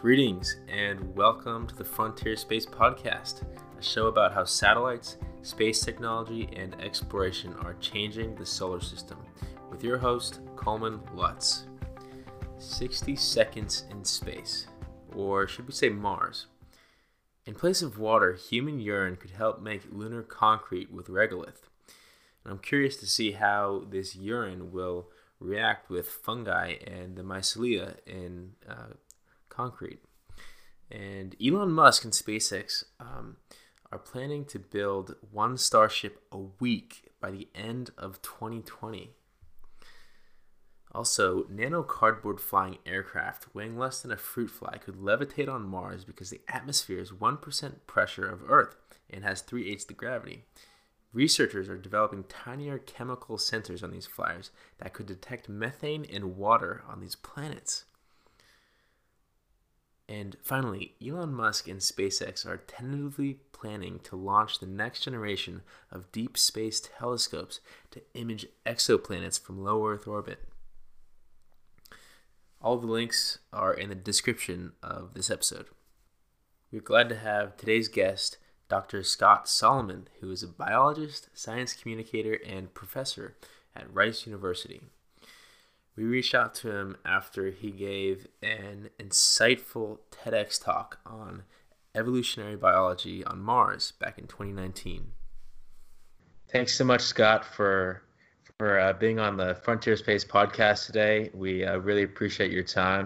Greetings and welcome to the Frontier Space Podcast, a show about how satellites, space technology, and exploration are changing the solar system, with your host, Coleman Lutz. 60 seconds in space, or should we say Mars. In place of water, human urine could help make lunar concrete with regolith. And I'm curious to see how this urine will react with fungi and the mycelia in concrete. And Elon Musk and SpaceX are planning to build one Starship a week by the end of 2020. Also, nano cardboard flying aircraft weighing less than a fruit fly could levitate on Mars because the atmosphere is 1% pressure of Earth and has 3/8 the gravity. Researchers are developing tinier chemical sensors on these flyers that could detect methane and water on these planets. And finally, Elon Musk and SpaceX are tentatively planning to launch the next generation of deep space telescopes to image exoplanets from low Earth orbit. All the links are in the description of this episode. We're glad to have today's guest, Dr. Scott Solomon, who is a biologist, science communicator, and professor at Rice University. We reached out to him after he gave an insightful TEDx talk on evolutionary biology on Mars back in 2019. Thanks so much, Scott, for being on the Frontier Space Podcast today. We really appreciate your time.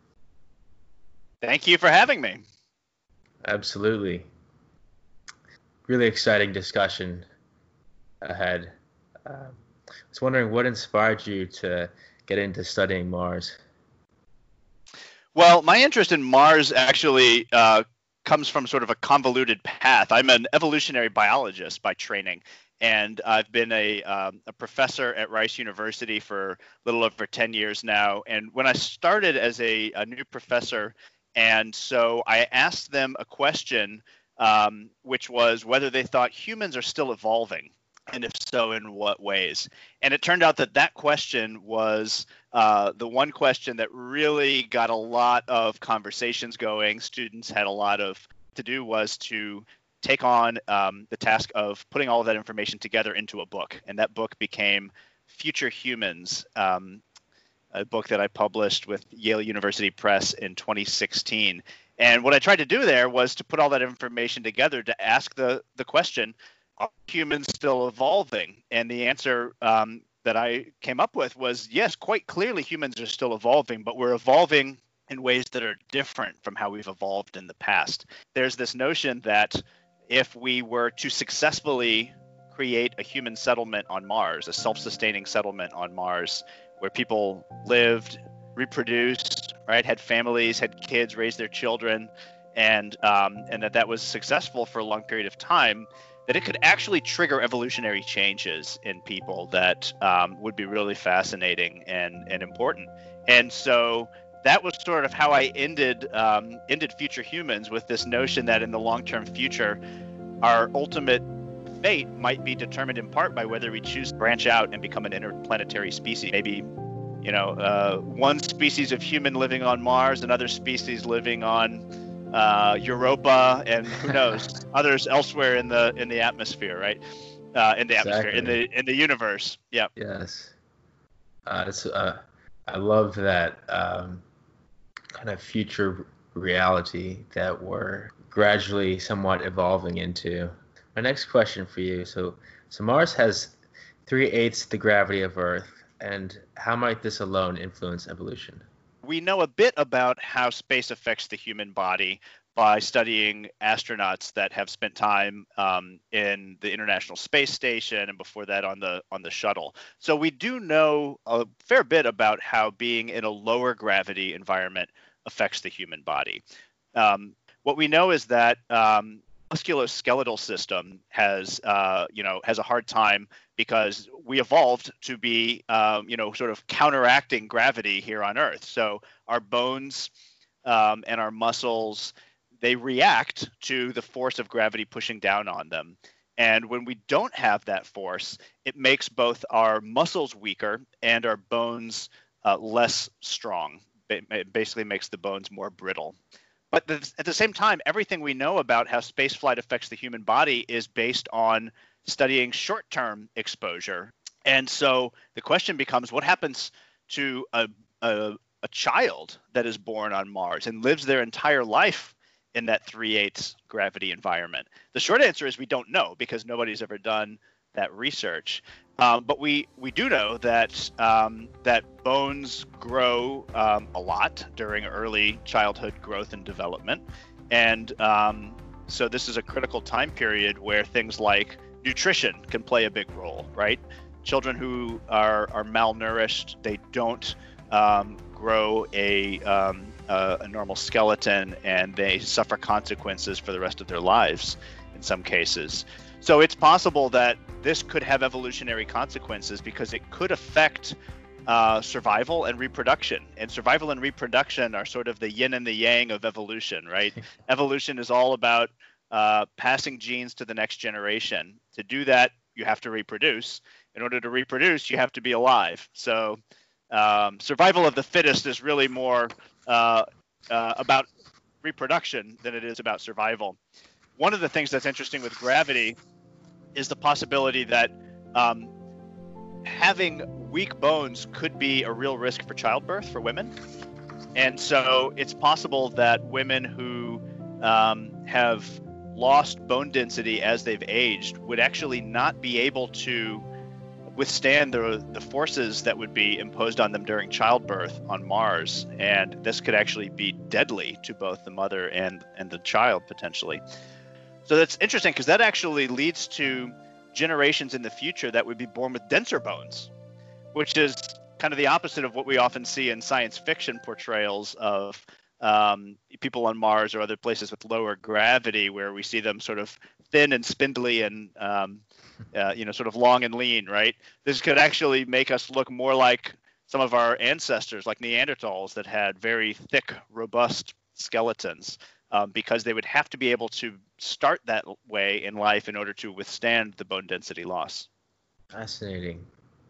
Thank you for having me. Absolutely. Really exciting discussion ahead. I was wondering what inspired you to get into studying Mars? Well, my interest in Mars actually comes from sort of a convoluted path. I'm an evolutionary biologist by training, and I've been a professor at Rice University for a little over 10 years now. And when I started as a new professor, and so I asked them a question, which was whether they thought humans are still evolving. And if so, in what ways? And it turned out that question was the one question that really got a lot of conversations going. Students had a lot to do was to take on the task of putting all of that information together into a book. And that book became Future Humans, a book that I published with Yale University Press in 2016. And what I tried to do there was to put all that information together to ask the question, are humans still evolving? And the answer that I came up with was, yes, quite clearly humans are still evolving, but we're evolving in ways that are different from how we've evolved in the past. There's this notion that if we were to successfully create a human settlement on Mars, a self-sustaining settlement on Mars, where people lived, reproduced, right, had families, had kids, raised their children, and that was successful for a long period of time, that it could actually trigger evolutionary changes in people that would be really fascinating and important. And so that was sort of how I ended Future Humans, with this notion that in the long-term future, our ultimate fate might be determined in part by whether we choose to branch out and become an interplanetary species. Maybe, one species of human living on Mars, another species living on Europa, and who knows, others elsewhere in the atmosphere, right? Atmosphere, in the universe. Yeah. Yes. I love that kind of future reality that we're gradually somewhat evolving into. My next question for you: so Mars has 3/8 the gravity of Earth, and how might this alone influence evolution? We know a bit about how space affects the human body by studying astronauts that have spent time in the International Space Station, and before that on the shuttle. So we do know a fair bit about how being in a lower gravity environment affects the human body. What we know is that musculoskeletal system has a hard time because we evolved to be sort of counteracting gravity here on Earth. So our bones and our muscles, they react to the force of gravity pushing down on them. And when we don't have that force, it makes both our muscles weaker and our bones less strong. it basically makes the bones more brittle. But at the same time, everything we know about how spaceflight affects the human body is based on studying short-term exposure. And so the question becomes, what happens to a child that is born on Mars and lives their entire life in that 3/8 gravity environment? The short answer is we don't know, because nobody's ever done that research. But we do know that that bones grow a lot during early childhood growth and development, and so this is a critical time period where things like nutrition can play a big role, right? Children who are malnourished, they don't grow a normal skeleton, and they suffer consequences for the rest of their lives in some cases. So it's possible that this could have evolutionary consequences, because it could affect survival and reproduction. And survival and reproduction are sort of the yin and the yang of evolution, right? Evolution is all about passing genes to the next generation. To do that, you have to reproduce. In order to reproduce, you have to be alive. So survival of the fittest is really more about reproduction than it is about survival. One of the things that's interesting with gravity is the possibility that having weak bones could be a real risk for childbirth for women. And so it's possible that women who have lost bone density as they've aged would actually not be able to withstand the forces that would be imposed on them during childbirth on Mars. And this could actually be deadly to both the mother and the child, potentially. So that's interesting, because that actually leads to generations in the future that would be born with denser bones, which is kind of the opposite of what we often see in science fiction portrayals of people on Mars or other places with lower gravity, where we see them sort of thin and spindly and sort of long and lean, right? This could actually make us look more like some of our ancestors, like Neanderthals, that had very thick, robust skeletons, because they would have to be able to start that way in life in order to withstand the bone density loss. Fascinating.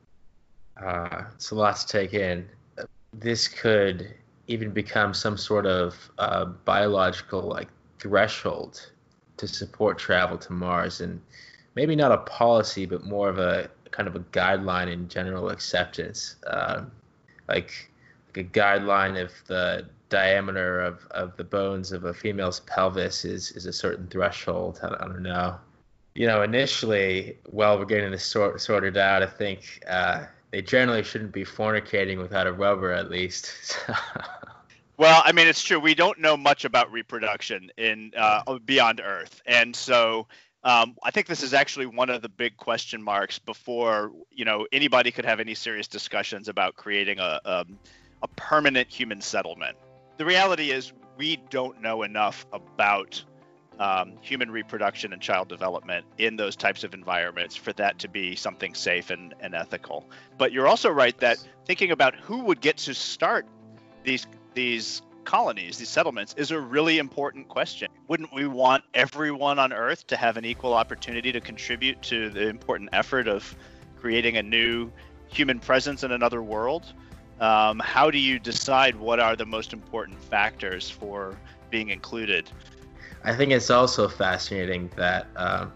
It's a lot to take in. This could even become some sort of biological threshold to support travel to Mars, and maybe not a policy, but more of a kind of a guideline in general acceptance, like a guideline if the diameter of the bones of a female's pelvis is a certain threshold. I don't know. Initially, while we're getting this sorted out, I think they generally shouldn't be fornicating without a rubber, at least. Well, I mean, it's true. We don't know much about reproduction in beyond Earth, and so I think this is actually one of the big question marks before anybody could have any serious discussions about creating a permanent human settlement. The reality is we don't know enough about human reproduction and child development in those types of environments for that to be something safe and ethical. But you're also right that thinking about who would get to start these colonies, these settlements, is a really important question. Wouldn't we want everyone on Earth to have an equal opportunity to contribute to the important effort of creating a new human presence in another world? How do you decide what are the most important factors for being included? I think it's also fascinating that,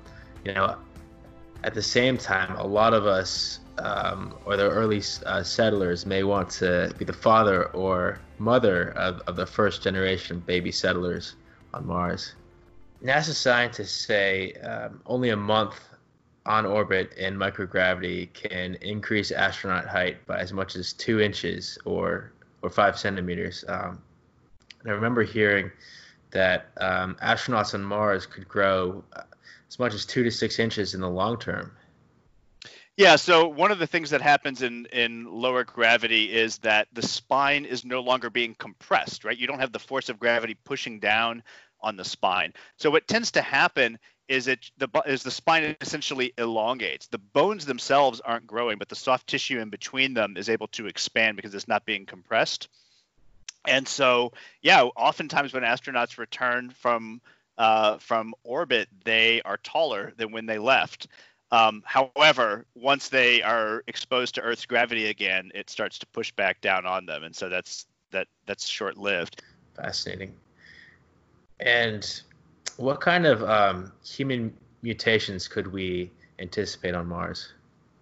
at the same time, a lot of us or the early settlers may want to be the father or mother of the first generation of baby settlers on Mars. NASA scientists say only a month on orbit in microgravity can increase astronaut height by as much as 2 inches or 5 centimeters. And I remember hearing that astronauts on Mars could grow as much as 2 to 6 inches in the long term. Yeah, so one of the things that happens in lower gravity is that the spine is no longer being compressed, right? You don't have the force of gravity pushing down on the spine. So what tends to happen is the spine essentially elongates. The bones themselves aren't growing, but the soft tissue in between them is able to expand because it's not being compressed. And so, yeah, oftentimes when astronauts return from orbit, they are taller than when they left. However, once they are exposed to Earth's gravity again, it starts to push back down on them. And so that's that's short-lived. Fascinating. And what kind of human mutations could we anticipate on Mars?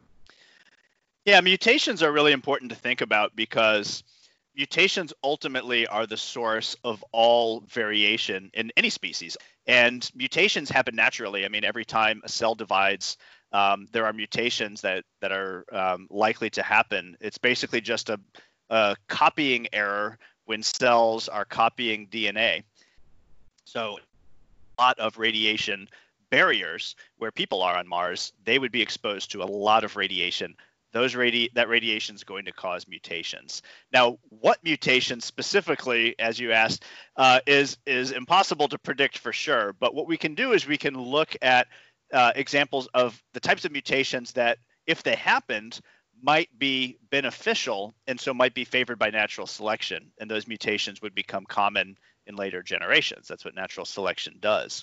Yeah, mutations are really important to think about because mutations ultimately are the source of all variation in any species. And mutations happen naturally. I mean, every time a cell divides, there are mutations that are likely to happen. It's basically just a copying error when cells are copying DNA. So a lot of radiation barriers where people are on Mars, they would be exposed to a lot of radiation. That radiation is going to cause mutations. Now, what mutations specifically, as you asked, is impossible to predict for sure. But what we can do is we can look at examples of the types of mutations that, if they happened, might be beneficial and so might be favored by natural selection. And those mutations would become common in later generations. That's what natural selection does.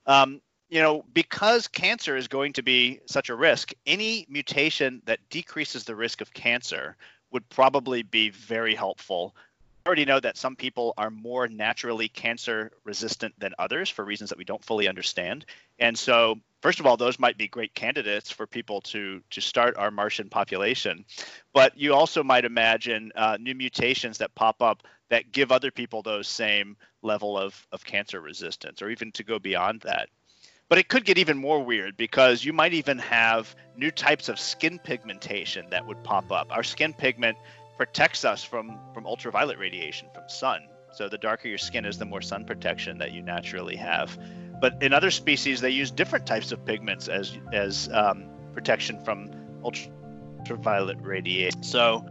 Because cancer is going to be such a risk, any mutation that decreases the risk of cancer would probably be very helpful. We already know that some people are more naturally cancer resistant than others for reasons that we don't fully understand. And so, first of all, those might be great candidates for people to start our Martian population. But you also might imagine new mutations that pop up that give other people those same level of cancer resistance, or even to go beyond that. But it could get even more weird because you might even have new types of skin pigmentation that would pop up. Our skin pigment protects us from ultraviolet radiation from sun. So the darker your skin is, the more sun protection that you naturally have. But in other species, they use different types of pigments as protection from ultraviolet radiation. So,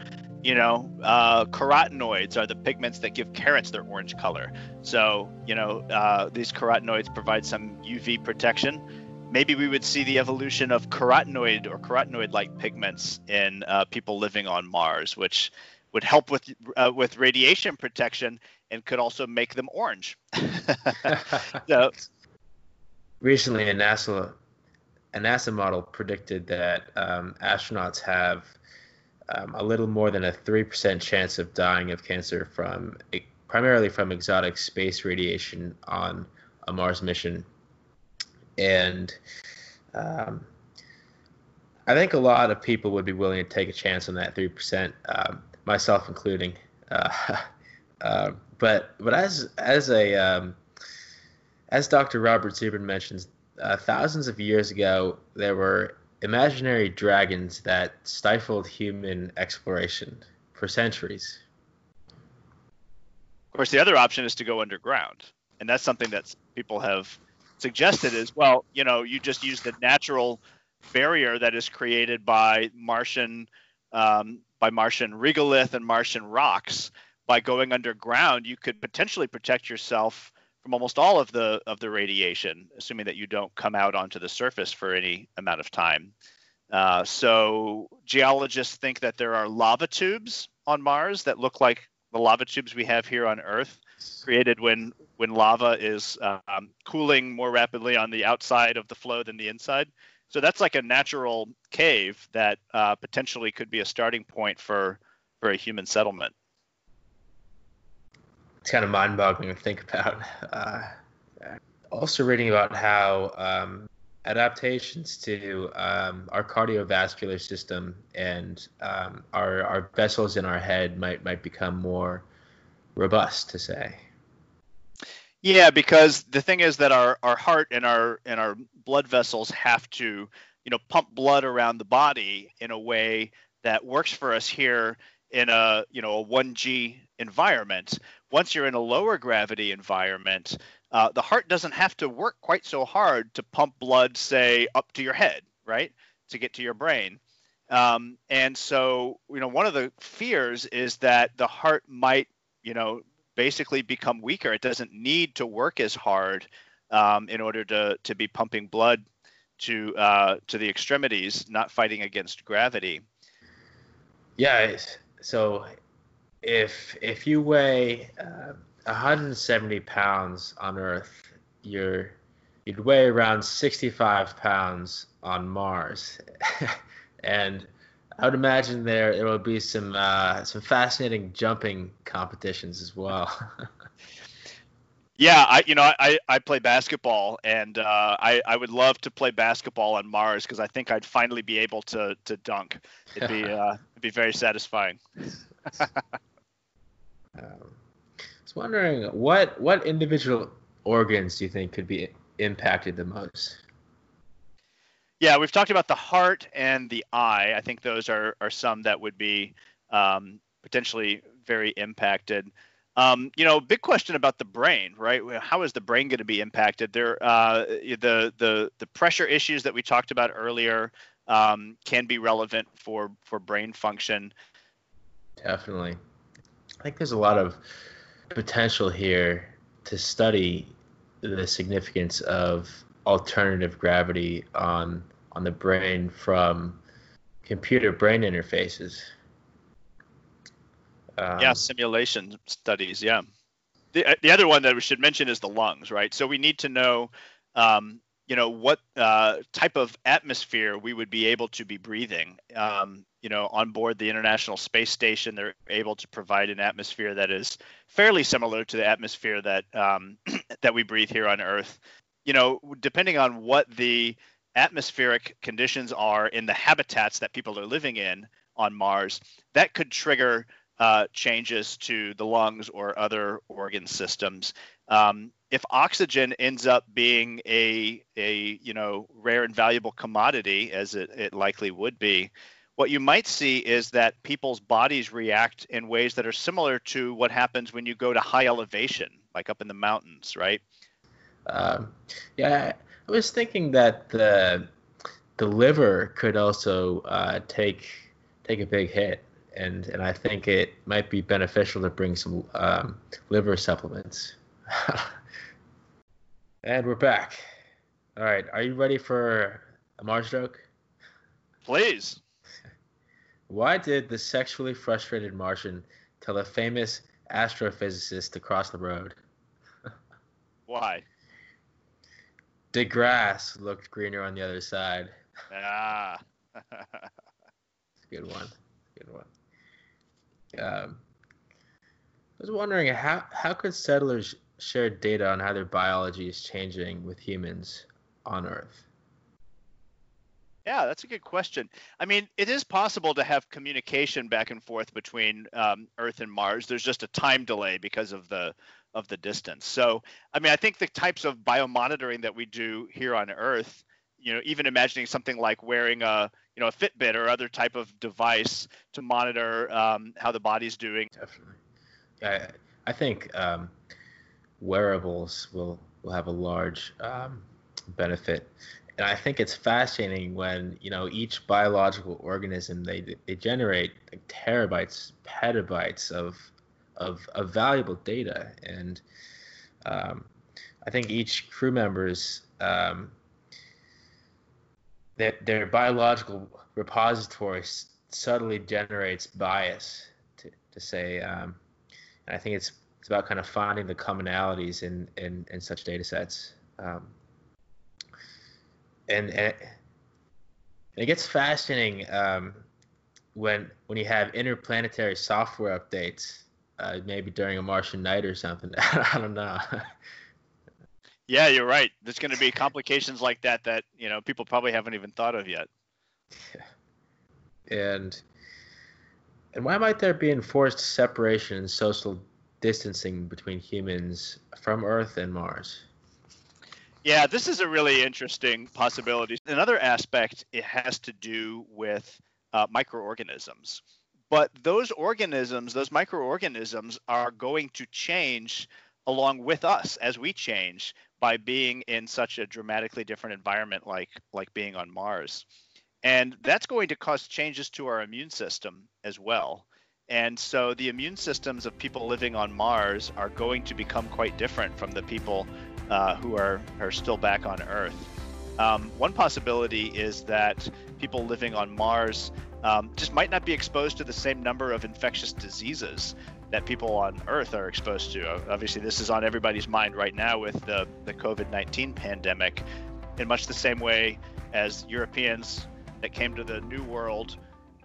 carotenoids are the pigments that give carrots their orange color. So, these carotenoids provide some UV protection. Maybe we would see the evolution of carotenoid or carotenoid-like pigments in people living on Mars, which would help with radiation protection and could also make them orange. So, recently, a NASA model predicted that astronauts have a little more than a 3% chance of dying of cancer primarily from exotic space radiation on a Mars mission. And I think a lot of people would be willing to take a chance on that 3%, myself including. But as Dr. Robert Zubrin mentions, thousands of years ago, there were imaginary dragons that stifled human exploration for centuries. Of course, the other option is to go underground. And that's something that people have suggested as well. You just use the natural barrier that is created by Martian regolith and Martian rocks. By going underground, you could potentially protect yourself from almost all of the radiation, assuming that you don't come out onto the surface for any amount of time. So geologists think that there are lava tubes on Mars that look like the lava tubes we have here on Earth, created when lava is cooling more rapidly on the outside of the flow than the inside. So that's like a natural cave that potentially could be a starting point for a human settlement. It's kind of mind-boggling to think about. Also reading about how adaptations to our cardiovascular system and our vessels in our head might become more robust, to say. Yeah, because the thing is that our heart and our blood vessels have to, pump blood around the body in a way that works for us here in a 1G environment. Once you're in a lower gravity environment, the heart doesn't have to work quite so hard to pump blood, say, up to your head, right, to get to your brain. And so, one of the fears is that the heart might, basically become weaker. It doesn't need to work as hard in order to be pumping blood to the extremities, not fighting against gravity. Yeah. So if you weigh 170 pounds on Earth, you'd weigh around 65 pounds on Mars. And I would imagine there will be some fascinating jumping competitions as well. Yeah, I play basketball, and I would love to play basketball on Mars because I think I'd finally be able to dunk. It'd be very satisfying. I was wondering what individual organs do you think could be impacted the most? Yeah, we've talked about the heart and the eye. I think those are some that would be potentially very impacted. Big question about the brain, right? How is the brain going to be impacted? The pressure issues that we talked about earlier can be relevant for brain function. Definitely. I think there's a lot of potential here to study the significance of alternative gravity on the brain from computer brain interfaces. Simulation studies. Yeah. The other one that we should mention is the lungs, right? So we need to know, what type of atmosphere we would be able to be breathing. On board the International Space Station, they're able to provide an atmosphere that is fairly similar to the atmosphere that that we breathe here on Earth. Depending on what the atmospheric conditions are in the habitats that people are living in on Mars, that could trigger changes to the lungs or other organ systems. If oxygen ends up being a rare and valuable commodity, as it likely would be, what you might see is that people's bodies react in ways that are similar to what happens when you go to high elevation, like up in the mountains, right? I was thinking that the liver could also take a big hit, and I think it might be beneficial to bring some liver supplements. And we're back. All right, are you ready for a Mars joke? Please. Why did the sexually frustrated Martian tell a famous astrophysicist to cross the road? Why? The grass looked greener on the other side. Ah. Good one. I was wondering how could settlers share data on how their biology is changing with humans on Earth? Yeah, that's a good question. I mean, it is possible to have communication back and forth between Earth and Mars. There's just a time delay because of the distance. So, I mean, I think the types of biomonitoring that we do here on Earth, even imagining something like wearing a Fitbit or other type of device to monitor how the body's doing. Definitely. I think wearables will have a large benefit. And I think it's fascinating when, each biological organism, they generate like terabytes, petabytes of valuable data. And I think each crew member's their biological repository subtly generates bias to say, and I think it's about kind of finding the commonalities in such data sets. And it gets fascinating when you have interplanetary software updates, maybe during a Martian night or something. I don't know. Yeah, you're right. There's going to be complications like that people probably haven't even thought of yet. And why might there be enforced separation and social distancing between humans from Earth and Mars? Yeah, this is a really interesting possibility. Another aspect, it has to do with microorganisms. But those microorganisms are going to change along with us as we change by being in such a dramatically different environment like being on Mars. And that's going to cause changes to our immune system as well. And so the immune systems of people living on Mars are going to become quite different from the people who are still back on Earth. One possibility is that people living on Mars just might not be exposed to the same number of infectious diseases that people on Earth are exposed to. Obviously, this is on everybody's mind right now with the COVID-19 pandemic, in much the same way as Europeans that came to the New World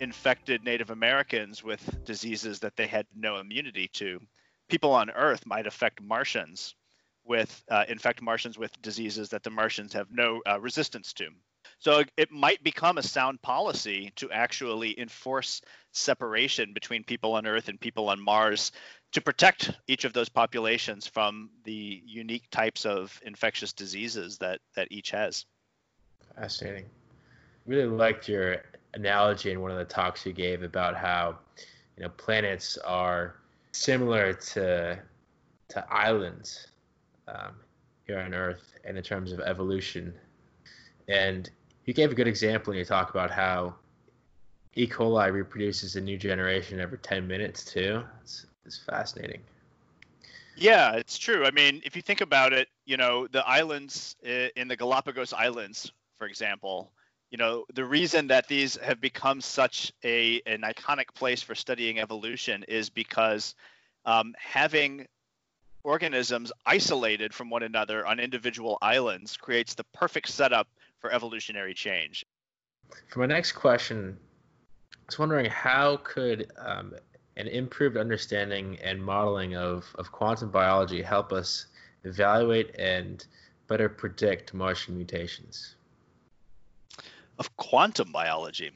infected Native Americans with diseases that they had no immunity to, people on Earth might infect Martians with diseases that the Martians have no resistance to. So it might become a sound policy to actually enforce separation between people on Earth and people on Mars to protect each of those populations from the unique types of infectious diseases that each has. Fascinating. Really liked your analogy in one of the talks you gave about how, planets are similar to islands here on Earth, and in terms of evolution. And you gave a good example when you talk about how E. coli reproduces a new generation every 10 minutes too. It's fascinating. Yeah, it's true. I mean, if you think about it, the islands in the Galapagos Islands, for example, the reason that these have become such an iconic place for studying evolution is because having organisms isolated from one another on individual islands creates the perfect setup for evolutionary change. For my next question, I was wondering how could an improved understanding and modeling of quantum biology help us evaluate and better predict Martian mutations? Of quantum biology?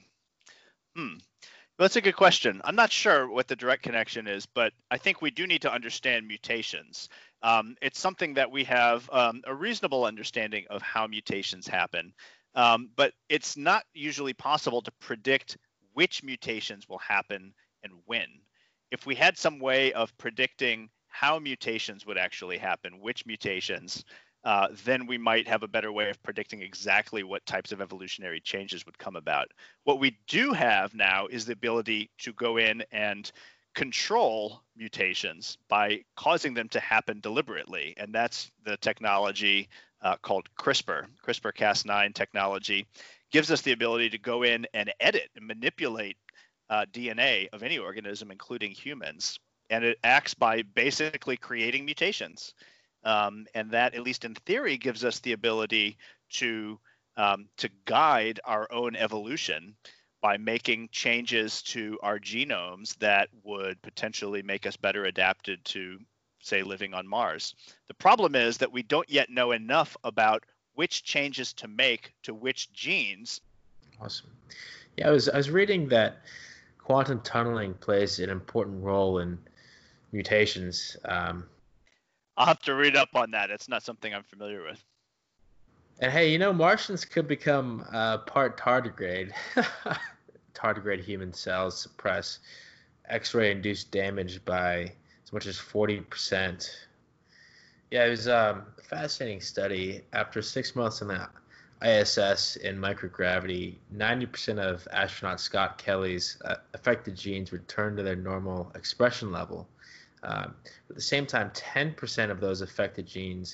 That's a good question. I'm not sure what the direct connection is, but I think we do need to understand mutations. It's something that we have a reasonable understanding of how mutations happen, but it's not usually possible to predict which mutations will happen and when. If we had some way of predicting how mutations would actually happen, which mutations, then we might have a better way of predicting exactly what types of evolutionary changes would come about. What we do have now is the ability to go in and control mutations by causing them to happen deliberately. And that's the technology called CRISPR. CRISPR-Cas9 technology gives us the ability to go in and edit and manipulate DNA of any organism, including humans. And it acts by basically creating mutations. And that, at least in theory, gives us the ability to guide our own evolution by making changes to our genomes that would potentially make us better adapted to, say, living on Mars. The problem is that we don't yet know enough about which changes to make to which genes. Awesome. Yeah, I was reading that quantum tunneling plays an important role in mutations. I'll have to read up on that. It's not something I'm familiar with. And hey, Martians could become part tardigrade. Tardigrade human cells suppress X-ray induced damage by as much as 40%. Yeah, it was a fascinating study. After 6 months on the ISS in microgravity, 90% of astronaut Scott Kelly's affected genes returned to their normal expression level. At the same time, 10% of those affected genes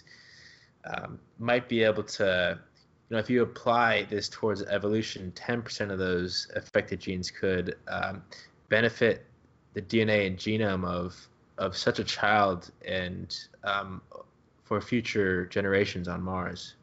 might be able to, if you apply this towards evolution, 10% of those affected genes could benefit the DNA and genome of such a child and for future generations on Mars.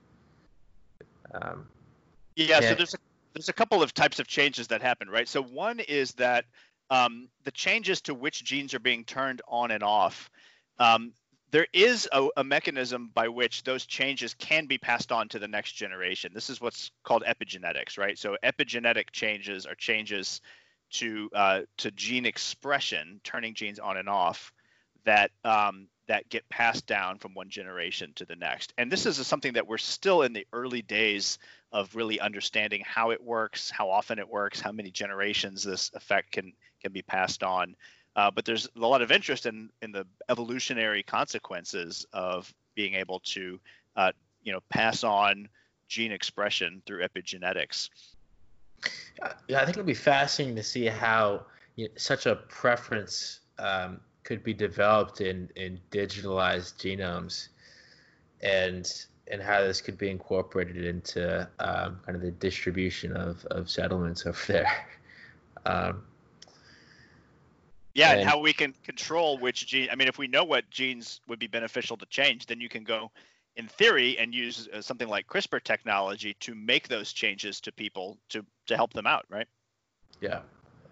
So there's a couple of types of changes that happen, right? So one is that the changes to which genes are being turned on and off, there is a mechanism by which those changes can be passed on to the next generation. This is what's called epigenetics, right? So epigenetic changes are changes to gene expression, turning genes on and off, that get passed down from one generation to the next. And this is something that we're still in the early days of really understanding how it works, how often it works, how many generations this effect can be passed on. But there's a lot of interest in the evolutionary consequences of being able to pass on gene expression through epigenetics. Yeah, I think it'll be fascinating to see how such a preference could be developed in digitalized genomes, and how this could be incorporated into kind of the distribution of settlements over there. And how we can control which gene. I mean, if we know what genes would be beneficial to change, then you can go, in theory, and use something like CRISPR technology to make those changes to people to help them out, right? Yeah,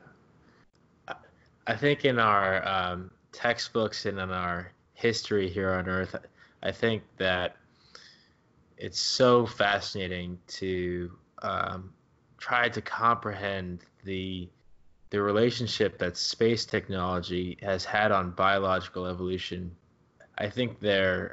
I think in our textbooks and in our history here on Earth, I think that it's so fascinating to try to comprehend the relationship that space technology has had on biological evolution. I think they're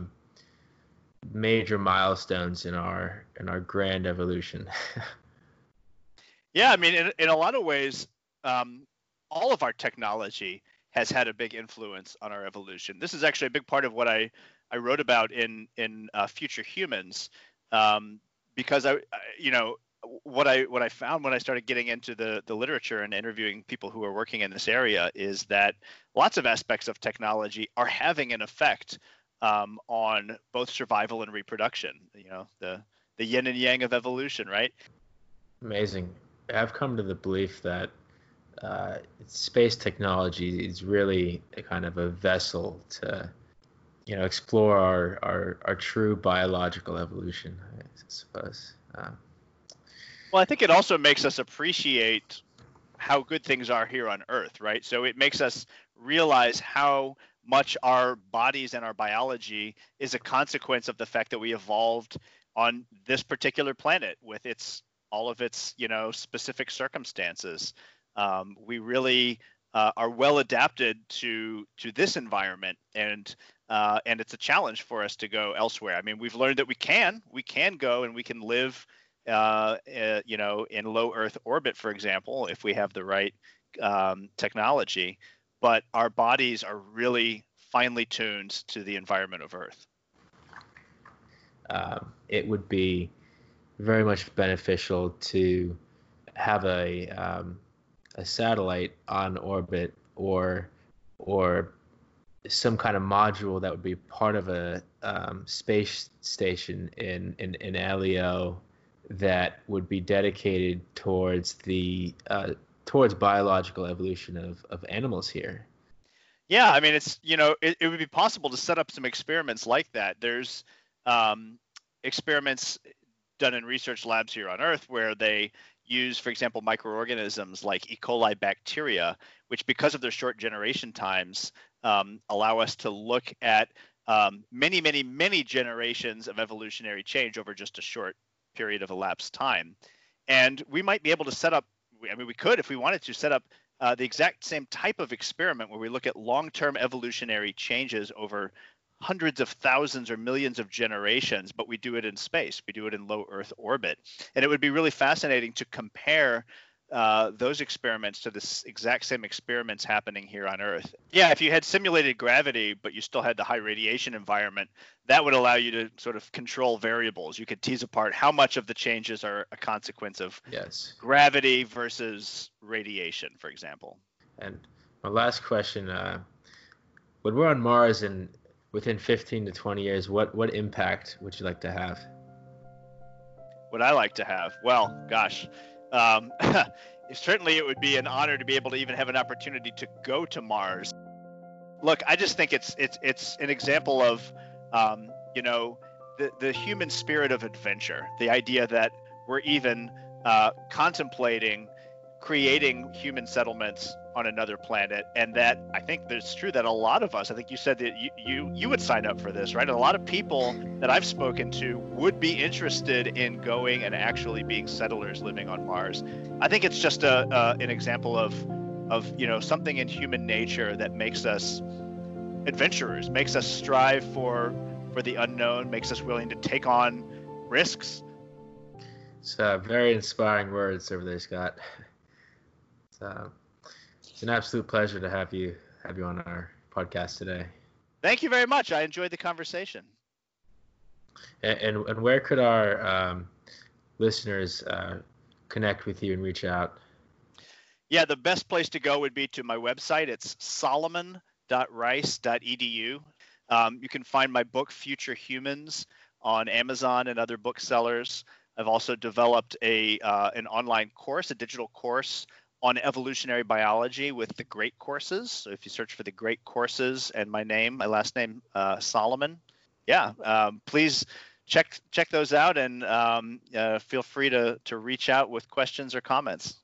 major milestones in our grand evolution. Yeah, I mean, in a lot of ways, all of our technology has had a big influence on our evolution. This is actually a big part of what I wrote about in Future Humans, because you know, what I found when I started getting into the literature and interviewing people who are working in this area is that lots of aspects of technology are having an effect on both survival and reproduction. You know, the yin and yang of evolution, right? Amazing. I've come to the belief that space technology is really a kind of a vessel to, explore our true biological evolution, I suppose. Well, I think it also makes us appreciate how good things are here on Earth, right? So it makes us realize how much our bodies and our biology is a consequence of the fact that we evolved on this particular planet with all of its specific circumstances. We really are well adapted to this environment, and it's a challenge for us to go elsewhere. I mean, we've learned that we can go and we can live in low Earth orbit, for example, if we have the right technology. But our bodies are really finely tuned to the environment of Earth. It would be very much beneficial to have a satellite on orbit or some kind of module that would be part of a space station in LEO that would be dedicated towards towards biological evolution of animals here. Yeah, I mean, it's it would be possible to set up some experiments like that. There's experiments done in research labs here on Earth where they use, for example, microorganisms like E. coli bacteria, which, because of their short generation times, allow us to look at many generations of evolutionary change over just a short period of elapsed time. And we might be able to set up, I mean, we could, if we wanted to, set up the exact same type of experiment where we look at long-term evolutionary changes over hundreds of thousands or millions of generations, but we do it in space. We do it in low Earth orbit. And it would be really fascinating to compare those experiments to this exact same experiments happening here on Earth. Yeah, if you had simulated gravity, but you still had the high radiation environment, that would allow you to sort of control variables. You could tease apart how much of the changes are a consequence of gravity versus radiation, for example. And my last question, when we're on Mars and within 15 to 20 years, what impact would you like to have? What I like to have? Well, gosh. Certainly it would be an honor to be able to even have an opportunity to go to Mars. Look, I just think it's an example of, the human spirit of adventure, the idea that we're even contemplating creating human settlements on another planet, and that I think that it's true that a lot of us, I think you said that you would sign up for this, right? And a lot of people that I've spoken to would be interested in going and actually being settlers living on Mars. I think it's just an example of something in human nature that makes us adventurers, makes us strive for the unknown, makes us willing to take on risks. It's very inspiring words over there, Scott. It's an absolute pleasure to have you on our podcast today. Thank you very much. I enjoyed the conversation. And where could our listeners connect with you and reach out? Yeah, the best place to go would be to my website. It's solomon.rice.edu. You can find my book, Future Humans, on Amazon and other booksellers. I've also developed an online course, a digital course on evolutionary biology with the Great Courses. So if you search for the Great Courses and my last name, Solomon, please check those out, and feel free to reach out with questions or comments.